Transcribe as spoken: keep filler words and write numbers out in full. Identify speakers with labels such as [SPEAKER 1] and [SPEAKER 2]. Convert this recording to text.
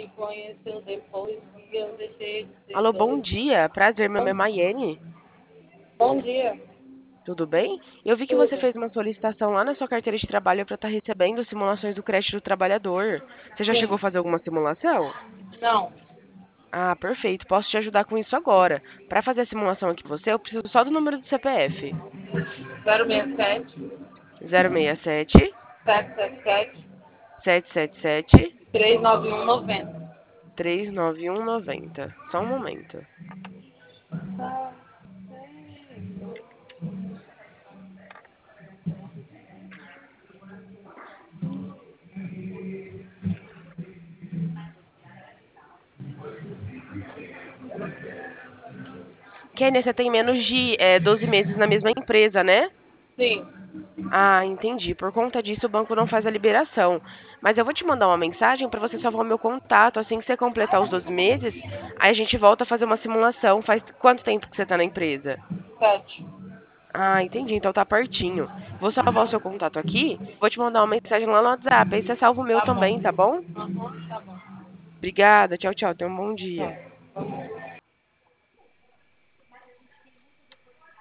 [SPEAKER 1] me conheceu depois que eu deixei de ser
[SPEAKER 2] Alô, bom
[SPEAKER 1] doida.
[SPEAKER 2] dia. Prazer, meu nome é Maiene.
[SPEAKER 1] Bom dia.
[SPEAKER 2] Tudo bem? Eu vi que você
[SPEAKER 1] Tudo.
[SPEAKER 2] fez uma solicitação lá na sua carteira de trabalho para estar recebendo simulações do creche do trabalhador. Você já chegou
[SPEAKER 1] Sim.
[SPEAKER 2] a fazer alguma simulação?
[SPEAKER 1] Não.
[SPEAKER 2] Ah, perfeito. Posso te ajudar com isso agora. Para fazer a simulação aqui com você, eu preciso só do número do C P F.
[SPEAKER 1] zero seis sete,
[SPEAKER 2] zero seis sete,
[SPEAKER 1] sete sete sete,
[SPEAKER 2] sete sete sete,
[SPEAKER 1] três nove um nove zero.
[SPEAKER 2] três nove um nove zero. Só um momento. Kênia, você tem menos de eh, doze meses na mesma empresa, né?
[SPEAKER 1] Sim.
[SPEAKER 2] Ah, entendi. Por conta disso, o banco não faz a liberação. Mas eu vou te mandar uma mensagem para você salvar o meu contato. Assim que você completar os doze meses, aí a gente volta a fazer uma simulação. Faz quanto tempo que você está na empresa?
[SPEAKER 1] Sete.
[SPEAKER 2] Ah, entendi. Então tá pertinho. Vou salvar o seu contato aqui. Vou te mandar uma mensagem lá no WhatsApp. Aí você salva o meu
[SPEAKER 1] Tá bom.
[SPEAKER 2] também, tá bom?
[SPEAKER 1] Uhum, tá bom.
[SPEAKER 2] Obrigada. Tchau, tchau. Tenha um bom dia.
[SPEAKER 1] Tchau.